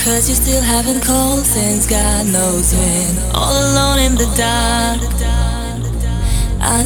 'Cause you still haven't called since God knows when. All alone in the dark.